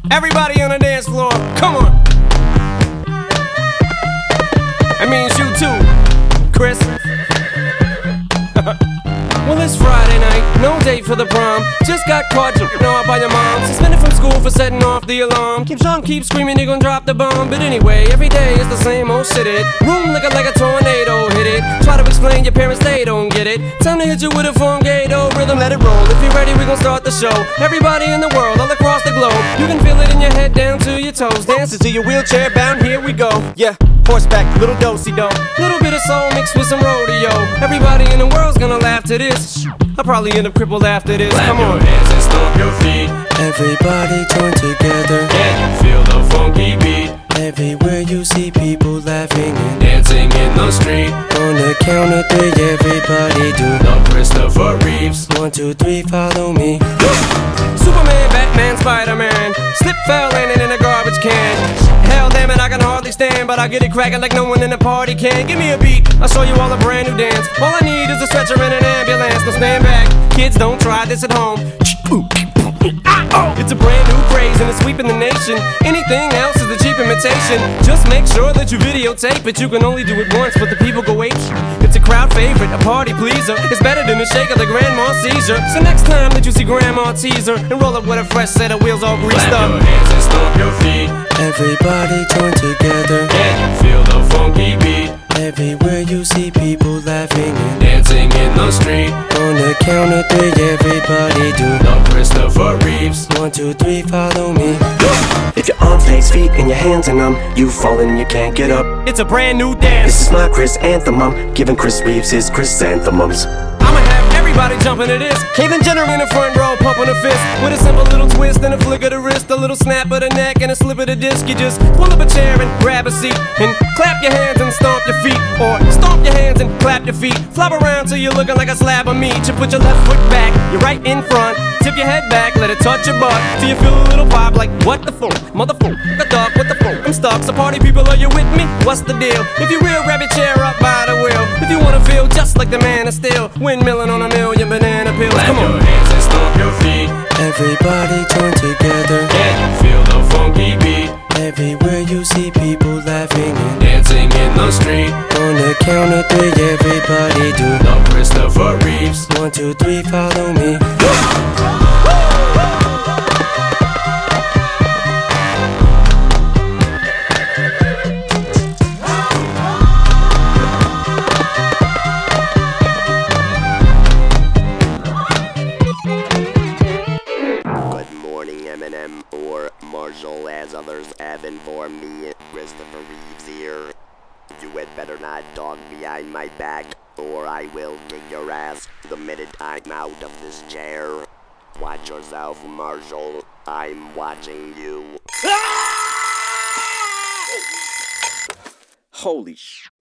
Everybody on the dance floor, come on. That means you too, Chris. Well, it's Friday night, no date for the prom. Just got caught jerking off by your mom. Suspended from school for setting off the alarm. Keep screaming, you're gonna drop the bomb. But anyway, every day is the same old shit. Room looking like a tornado hit it. Try to explain, your parents, they don't get it. Time to hit you with a Fongado rhythm, let it roll. If you're ready, we gon' start the show. Everybody in the world, all across the globe, you can feel it in your head down to your toes. Dancing to your wheelchair bound, here we go. Yeah, horseback, little do-si-do. Little bit of soul mixed with some rodeo. Everybody in the world's gonna laugh to this. I'll probably end up crippled after this. Clap Come on. your hands and stomp your feet. Everybody join together. Can you feel the funky beat? Everywhere you see people laughing and Dancing in the street. on the count of three, everybody do The Christopher Reeves. 1, 2, 3, follow me. Superman, Batman, Spider-Man. Slip fell landing in a garbage can. Hell damn it, I can hardly stand, but I get it cracking like no one in the party can. Give me a beat, I'll show you all a brand new dance. All I need is a stretcher and an ambulance. Now stand back, kids, don't try this at home. It's a brand new craze and it's sweeping the nation. Anything else is a cheap imitation. Just make sure that you videotape it. You can only do it once, but the people go ape. It's a crowd favorite, a party pleaser. It's better than a shake of the grandma seizure. So next time that you see grandma tease her and roll up with a fresh set of wheels all greased Clap up. your hands and stomp your feet. Everybody join together. Can you feel the funky beat? Everywhere you see people laughing and Dancing in the street. on the count of three, everybody do The Christopher Reeves. 1, 2, 3, follow me. If your arms, legs, feet, and your hands are numb, you've fallen and you can't get up. It's a brand new This dance. is my Chris anthem. I'm giving Chris Reeves his chrysanthemums. I'ma have everybody jumping to this. Caitlyn Jenner in the front row pumping a fist with a simple little twist and a flick of the wrist, a little snap of the neck and a slip of the disc. You just pull up a chair and grab a seat and clap your hands and stomp your feet, or stomp your hands and clap your feet. Flop around till you're looking like a slab of meat. You put your left foot back, you're right in front. Tip your head back, let it touch your butt till you feel a little pop like what the fuck, motherfucker, the dog, what the fuck? I'm stuck. So party people, are you with me? What's the deal? If you real, grab your chair up by the wheel. If you wanna feel just like the man of steel, windmilling on a million banana pills. Clap Come your on. hands and stomp your feet. Everybody join together. Can you feel the funky beat? Everywhere you see people laughing and Dancing in the street. on the count of three, everybody do The Christopher Reeves. 1, 2, 3, follow me. Good morning, Eminem, or Marshall, as others have informed me. Christopher Reeves here. You had better not talk behind my back, or I will kick your ass the minute I'm out of this chair. Watch yourself, Marshall. I'm watching you. Holy sh!